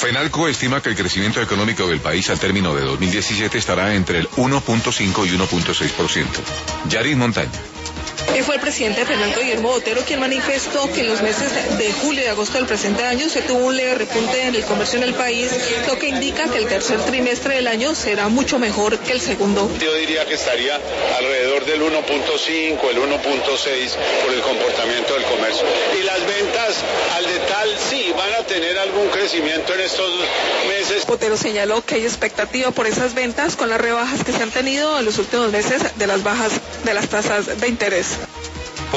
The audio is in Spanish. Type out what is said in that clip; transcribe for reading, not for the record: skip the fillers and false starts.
FENALCO estima que el crecimiento económico del país al término de 2017 estará entre el 1.5 y 1.6%. Yarin Montaña. Fue el presidente Fernando Guillermo Botero quien manifestó que en los meses de julio y agosto del presente año se tuvo un leve repunte en el comercio en el país, lo que indica que el tercer trimestre del año será mucho mejor que el segundo. Yo diría que estaría alrededor del 1.5, el 1.6 por el comportamiento del comercio. Y las ventas al detal sí van a tener algún crecimiento en estos meses. Botero señaló que hay expectativa por esas ventas con las rebajas que se han tenido en los últimos meses de las bajas de las tasas de interés.